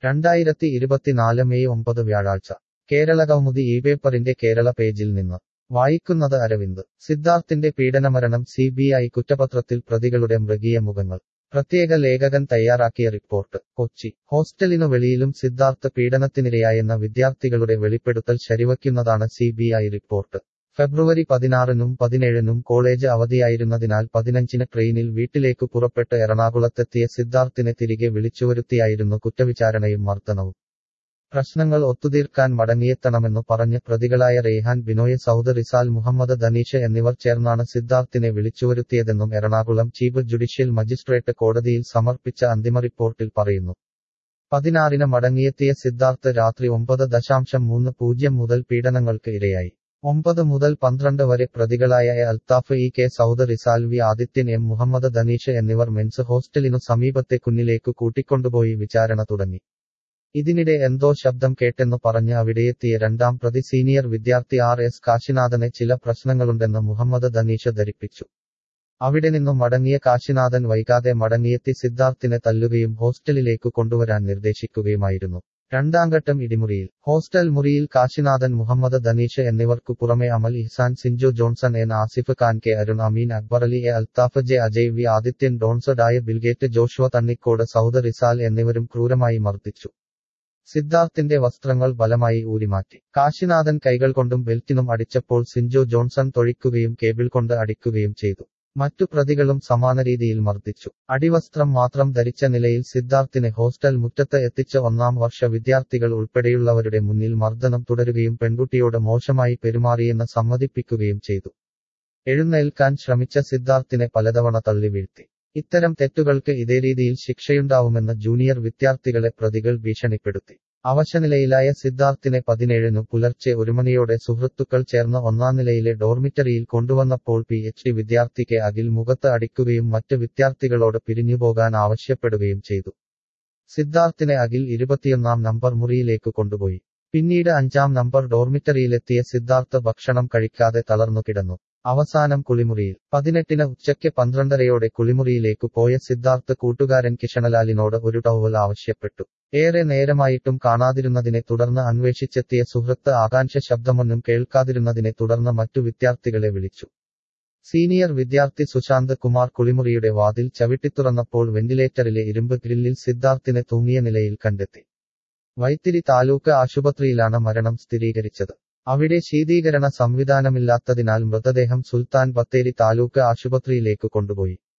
2024 May 9 വ്യാഴാഴ്ച കേരളകൗമുദി പേപ്പറിന്റെ കേരള പേജിൽ നിന്ന് വായിക്കുന്നത് അരവിന്ദ്. സിദ്ധാർത്ഥിന്റെ പീഡനമരണം CBI കുറ്റപത്രത്തിൽ പ്രതികളുടെ മൃഗീയ മുഖങ്ങൾ. പ്രത്യേക ലേഖകൻ തയ്യാറാക്കിയ റിപ്പോർട്ട്. കൊച്ചി. ഹോസ്റ്റലിനു വെളിയിലും സിദ്ധാർത്ഥ് പീഡനത്തിനിരയായെന്ന വിദ്യാർത്ഥികളുടെ വെളിപ്പെടുത്തൽ ശരിവയ്ക്കുന്നതാണ് CBI റിപ്പോർട്ട്. ഫെബ്രുവരി 16-നും 17-നും കോളേജ് അവധിയായിരുന്നതിനാൽ 15-ന് ട്രെയിനിൽ വീട്ടിലേക്കു പുറപ്പെട്ട് എറണാകുളത്തെത്തിയ സിദ്ധാർത്ഥിനെ തിരികെ വിളിച്ചുവരുത്തിയായിരുന്നു കുറ്റവിചാരണയും മർദ്ദനവും. പ്രശ്നങ്ങൾ ഒത്തുതീർക്കാൻ മടങ്ങിയെത്തണമെന്നു പറഞ്ഞ് പ്രതികളായ റെയ്ഹാൻ ബിനോയ്, സൗദ് റിസാൽ, മുഹമ്മദ് ദനീഷ് എന്നിവർ ചേർന്നാണ് സിദ്ധാർത്ഥിനെ വിളിച്ചുവരുത്തിയതെന്നും എറണാകുളം ചീഫ് ജുഡീഷ്യൽ മജിസ്ട്രേറ്റ് കോടതിയിൽ സമർപ്പിച്ച അന്തിമ റിപ്പോർട്ടിൽ പറയുന്നു. 16-ന് മടങ്ങിയെത്തിയ സിദ്ധാർത്ഥ് രാത്രി 9:30 മുതൽ പീഡനങ്ങൾക്ക് ഇരയായി. 9 മുതൽ 12 വരെ പ്രതികളായ അൽത്താഫ്, കെ സൗദ് റിസാൽ, ആദിത്യൻ, മുഹമ്മദ് ദനീഷ് എന്നിവർ മെൻസ് ഹോസ്റ്റലിനു സമീപത്തെ കുന്നിലേക്കു കൂട്ടിക്കൊണ്ടുപോയി വിചാരണ തുടങ്ങി. ഇതിനിടെ എന്തോ ശബ്ദം കേട്ടെന്നു പറഞ്ഞ് അവിടെയെത്തിയ രണ്ടാം പ്രതി സീനിയർ വിദ്യാർത്ഥി RS കാശിനാഥനെ ചില പ്രശ്നങ്ങളുണ്ടെന്ന് മുഹമ്മദ് ദനീഷ് ധരിപ്പിച്ചു. അവിടെ നിന്നു മടങ്ങിയ കാശിനാഥൻ വൈകാതെ മടങ്ങിയെത്തി സിദ്ധാർത്ഥിനെ തല്ലുകയും ഹോസ്റ്റലിലേക്കു കൊണ്ടുവരാൻ നിർദ്ദേശിക്കുകയുമായിരുന്നു. രണ്ടാംഘട്ടം ഇടിമുറിയിൽ. ഹോസ്റ്റൽ മുറിയിൽ കാശിനാഥൻ, മുഹമ്മദ് ദനീഷ് എന്നിവർക്കു പുറമെ Amal, Ihsan, Sinchu Johnson, Asif Khan, K Arun, Ameen, Akbarali, Althaf, Ajay, Adithyan, Dons, Daya, Bilgate, Joshua Thannikode, Saud Rizal എന്നിവരും ക്രൂരമായി മർദ്ദിച്ചു. സിദ്ധാർത്ഥിന്റെ വസ്ത്രങ്ങൾ ബലമായി ഊരിമാറ്റി. കാശിനാഥൻ കൈകൾ കൊണ്ടും ബെൽറ്റിനും അടിച്ചപ്പോൾ സിഞ്ചു ജോൺസൺ തൊഴിക്കുകയും കേബിൾ കൊണ്ട് അടിക്കുകയും ചെയ്തു. മറ്റു പ്രതികളും സമാന രീതിയിൽ മർദ്ദിച്ചു. അടിവസ്ത്രം മാത്രം ധരിച്ച നിലയിൽ സിദ്ധാർത്ഥിനെ ഹോസ്റ്റൽ മുറ്റത്ത് എത്തിച്ച ഒന്നാം വർഷ വിദ്യാർത്ഥികൾ ഉൾപ്പെടെയുള്ളവരുടെ മുന്നിൽ മർദ്ദനം തുടരുകയും പെൺകുട്ടിയോട് മോശമായി പെരുമാറിയെന്ന് സമ്മതിപ്പിക്കുകയും ചെയ്തു. എഴുന്നേൽക്കാൻ ശ്രമിച്ച സിദ്ധാർത്ഥിനെ പലതവണ തള്ളി വീഴ്ത്തി. ഇത്തരം തെറ്റുകൾക്ക് ഇതേ രീതിയിൽ ശിക്ഷയുണ്ടാവുമെന്ന് ജൂനിയർ വിദ്യാർത്ഥികളെ പ്രതികൾ ഭീഷണിപ്പെടുത്തി. അവശനിലയിലായ സിദ്ധാർത്ഥിനെ 17-നു പുലർച്ചെ 1 മണിയോടെ സുഹൃത്തുക്കൾ ചേർന്ന് ഒന്നാം നിലയിലെ ഡോർമിറ്ററിയിൽ കൊണ്ടുവന്നപ്പോൾ PhD വിദ്യാർത്ഥി കെ അഖിൽ മുഖത്ത് അടിക്കുകയും മറ്റ് വിദ്യാർത്ഥികളോട് പിരിഞ്ഞുപോകാൻ ആവശ്യപ്പെടുകയും ചെയ്തു. സിദ്ധാർത്ഥിനെ അഖിൽ 21-ാം നമ്പർ മുറിയിലേക്ക് കൊണ്ടുപോയി. പിന്നീട് 5-ാം നമ്പർ ഡോർമിറ്ററിയിലെത്തിയ സിദ്ധാർത്ഥ് ഭക്ഷണം കഴിക്കാതെ തളർന്നു കിടന്നു. അവസാനം കുളിമുറിയിൽ. 18-ന് ഉച്ചയ്ക്ക് 12:30-യോടെ കുളിമുറിയിലേക്കു പോയ സിദ്ധാർത്ഥ് കൂട്ടുകാരൻ കിഷണലാലിനോട് ഒരു ടവൽ ആവശ്യപ്പെട്ടു. ഏറെ നേരമായിട്ടും കാണാതിരുന്നതിനെ തുടർന്ന് അന്വേഷിച്ചെത്തിയ സുഹൃത്ത് ആകാംക്ഷ ശബ്ദമൊന്നും കേൾക്കാതിരുന്നതിനെ തുടർന്ന് മറ്റു വിദ്യാർത്ഥികളെ വിളിച്ചു. സീനിയർ വിദ്യാർത്ഥി സുശാന്ത് കുമാർ കുളിമുറിയുടെ വാതിൽ ചവിട്ടിത്തുറന്നപ്പോൾ വെന്റിലേറ്ററിലെ ഇരുമ്പ് ഗ്രില്ലിൽ സിദ്ധാർത്ഥിനെ തൂങ്ങിയ നിലയിൽ കണ്ടെത്തി. വൈത്തിരി താലൂക്ക് ആശുപത്രിയിലാണ് മരണം സ്ഥിരീകരിച്ചത്. അവിടെ ശീതീകരണ സംവിധാനമില്ലാത്തതിനാൽ മൃതദേഹം സുൽത്താൻ ബത്തേരി താലൂക്ക് ആശുപത്രിയിലേക്കു കൊണ്ടുപോയി.